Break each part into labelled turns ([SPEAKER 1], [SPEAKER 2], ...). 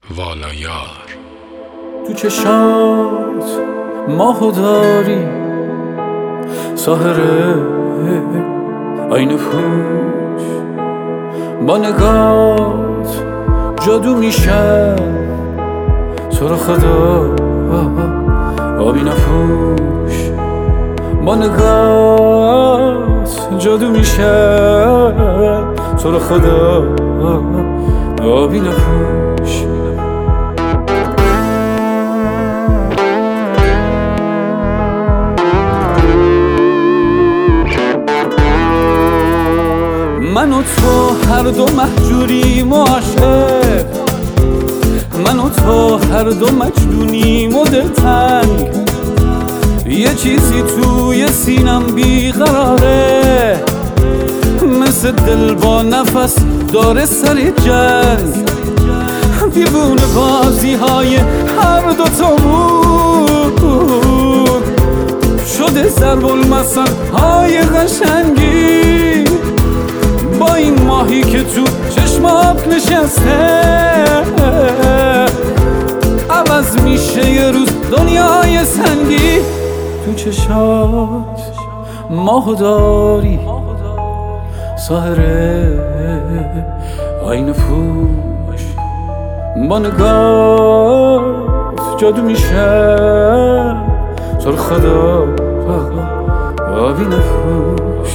[SPEAKER 1] والایار
[SPEAKER 2] تو چشات ماهو داری، ساحره آینه پوش، با نگات جادو میشن تو رو خدا آبی نپوش، با نگات جادو میشن تو رو خدا آبی نپوش. من و تو هر دو محجوریم و عاشق، من و تو هر دو مجنونیم و دلتنگ، یه چیزی توی سینم بیقراره، مثل دل با نفس داره سر جنگ، دیوونه بازی های هر دو تامون شده ضرب المثل های قشنگی، با این ماهی که تو چشمات نشسته عوض میشه یه روز دنیای سنگی. تو چشات ماهو داری، ساحره آینه پوش، با نگات جادو میشه تو رو خدا آبی نپوش.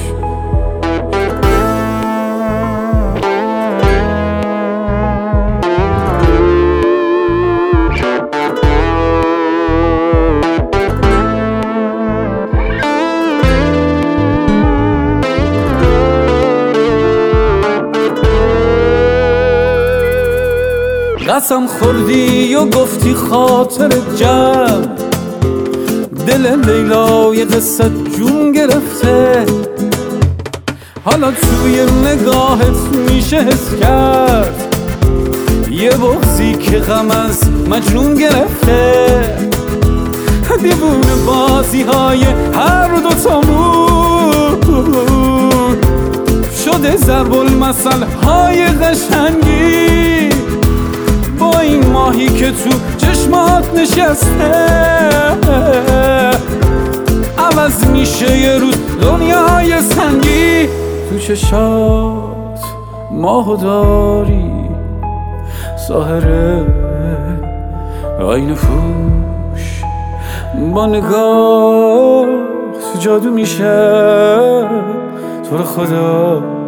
[SPEAKER 2] قسم خوردی و گفتی خاطر جمع، دل لیلای قصت جون گرفته، حالا توی نگاهت میشه حس کرد یه بغضی که غم از مجنون گرفته، دیوونه بازی های هر دو تامون شده ضرب المثل های قشنگی، با این ماهی که تو چشمات نشسته عوض میشه یه روز دنیای سنگی. تو چشات ماهو داری، ساحره آینه پوش، با نگاه جادو میشه تو رو خدا